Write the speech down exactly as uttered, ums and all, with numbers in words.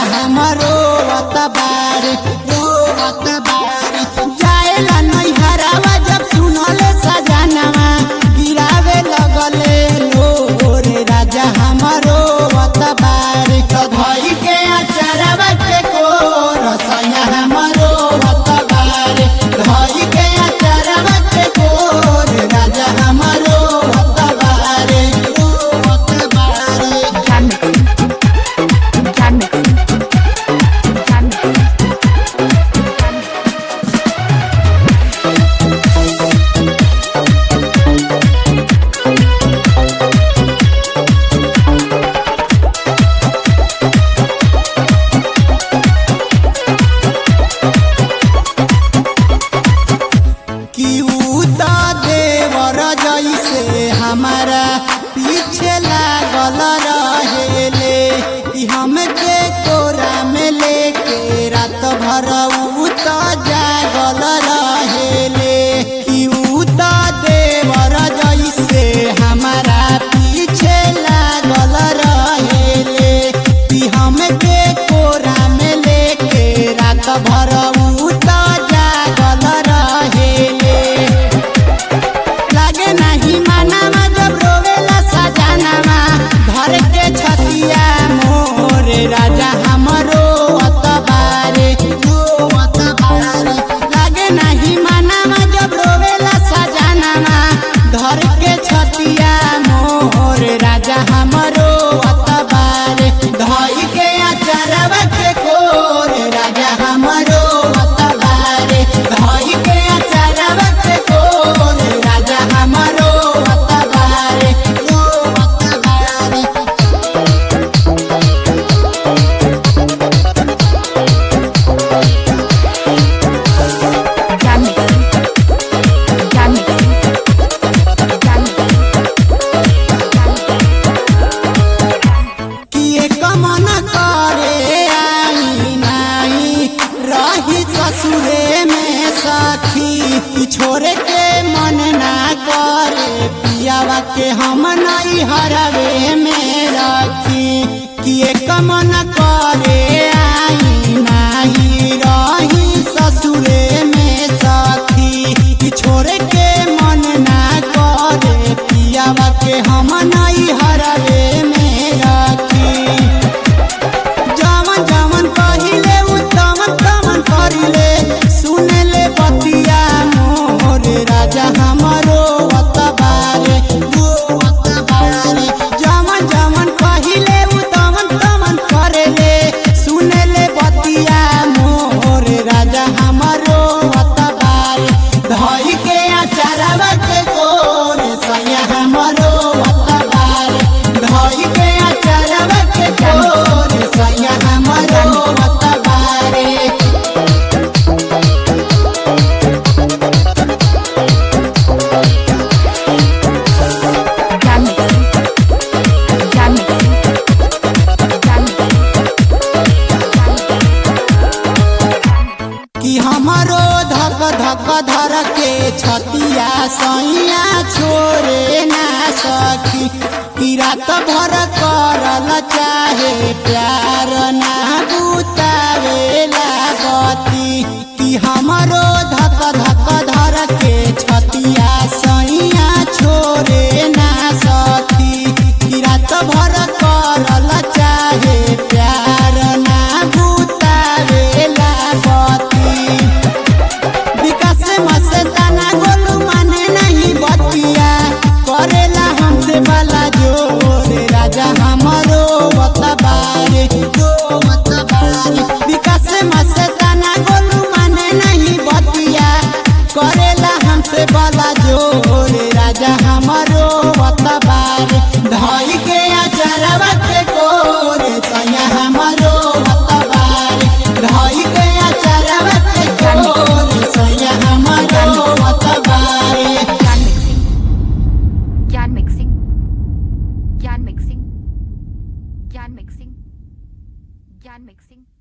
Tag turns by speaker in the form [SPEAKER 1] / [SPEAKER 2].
[SPEAKER 1] हमरो अतबार अतबार जाएला नैहरावा जब सुनले सजनवा गिरावे लगले लोर राजा हमरो अतबार कधई के अचरवा के कोर सैया हमरो अतबार धई के अचरवा के कोर राजा हमरो अतबार अतबार जैसे हमारा पीछे लागल रहेले कि हमके कोरा में लेके रात भर उ त जागल रहेले कि उ त देवर जैसे हमारा पीछे लागल रहेले कि हमके कोरा में लेके रात भर उ त जागल रहेले लागे नहीं मानावा जब रोवेला सजनवा घर के छतिया मोर राजा हमरो अतबारे अतबारे लागे नहीं मानावा जब रोवेला सजनवा घर के छतिया मोर राजा हमरो अतबारे धई के अचरवा के कोर राजा हमरो अतबारे धई के अचरवा के कोर राजा हमरो अतबारे अतबारे किए कमन करे आई नाही रही ससुरे में सखी छोड़े के मन ना करे पियावा के हम नहीं हरवे में रखी किए कमन करे आई नाही रही ससुरे में सखी छोड़े के मन ना करे पियावा के हम नहीं हरवे में रखी जवन जवन कहिले उ तमन तमन करिले सुनले बतिया मोर राजा हमरो अतबारे अतबारे जवन जवन कहिले उ तमन तमन करेले सुनले बतिया मोर राजा हमरो अतबारे धई के अचरवा के कोर सैया हमरो अतबारे धई के अचरवा के कोर सैया हमरो अतबारे कि हमरो धक धक धर के छतिया सैया छोड़े ना सखी कि रात भर करल चाहे प्यार ना बुतावेला गति कि हमरो धक धक धर के छतिया सैया छोड़े ना सखी कि रात भर करल चाहे प्यार ना बुतावेला गति विकास मस्ताना गोलू माने नहीं बतिया करेला हमसे वाला जोर राजा हमरो अतबारे अतबारे विकास मस्ताना गोलू माने नहीं बतिया करेला हमसे वाला जोर राजा हमरो अतबारे धई के अचरवा के कोर सैया हमरो अतबारे धई के अचरवा के कोर सैया हमरो अतबारे
[SPEAKER 2] ज्ञान मिक्सिंग ज्ञान मिक्सिंग ज्ञान मिक्सिंग ज्ञान मिक्सिंग ज्ञान मिक्सिंग